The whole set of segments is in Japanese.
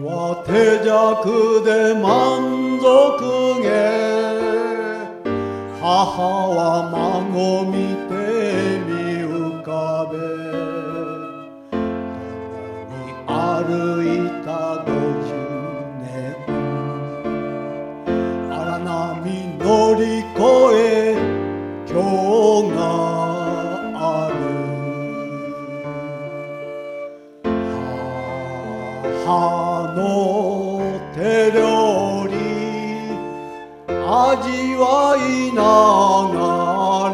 は手弱で満足げ、母は孫見て見浮かべ、共に歩いた50年、荒波乗り越え今日がある。母の手料理味わいなが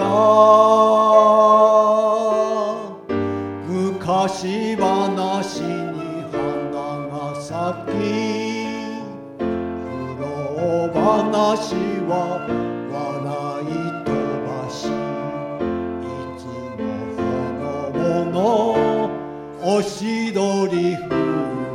ら、昔話に花が咲き、苦労話は笑い飛ばし、いつもほのぼのおしどり夫婦。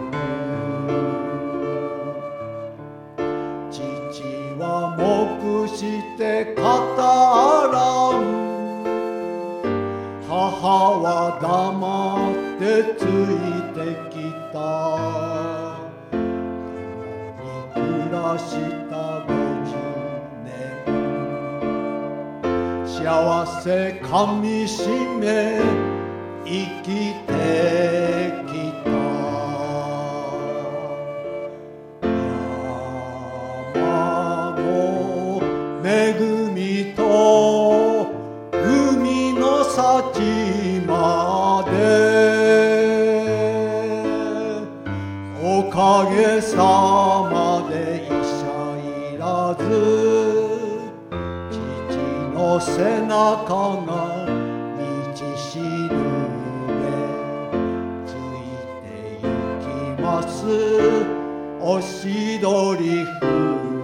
父は黙して語らん、母は黙ってついてきた。共に暮らした50年、幸せかみしめ生きてきた。恵みと海の幸まで、おかげさまで医者いらず、父の背中が道しるべ、ついて行きますおしどり夫婦。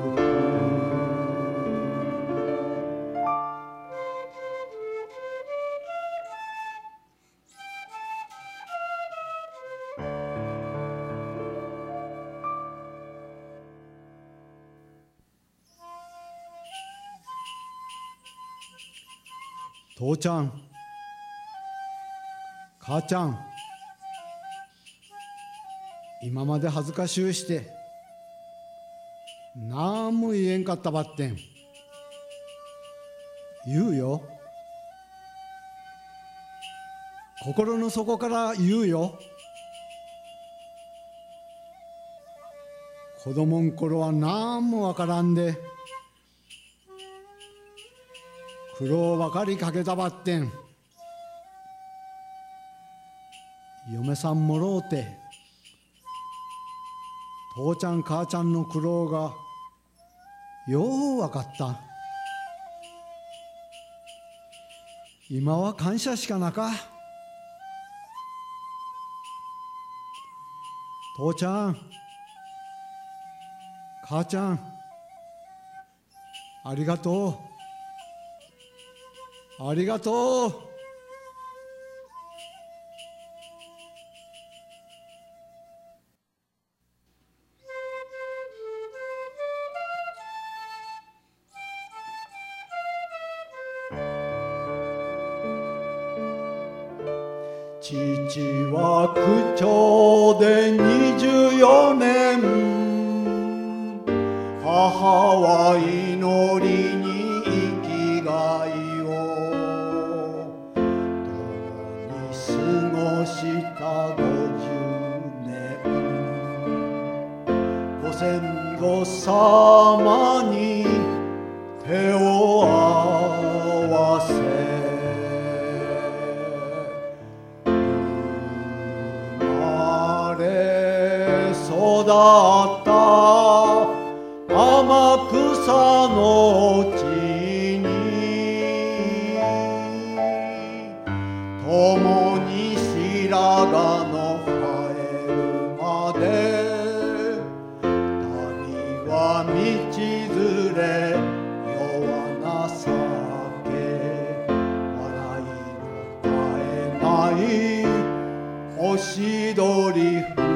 父ちゃん、母ちゃん、今まで恥ずかしゅうしてなんも言えんかったばってん。言うよ、心の底から言うよ。子供ん頃はなんもわからんで苦労ばかりかけたばってん。嫁さんもろうて父ちゃん母ちゃんの苦労がようわかった。今は感謝しかなか。父ちゃん母ちゃん、ありがとう、ありがとう。父は区長で24年、母は祈りに生きがいを共に過ごした50年、ご先祖様に手を合わせ、育った天草の地に、共に白髪の生えるまで、旅は道連れ世は情け、笑いの絶えないおしどり夫婦。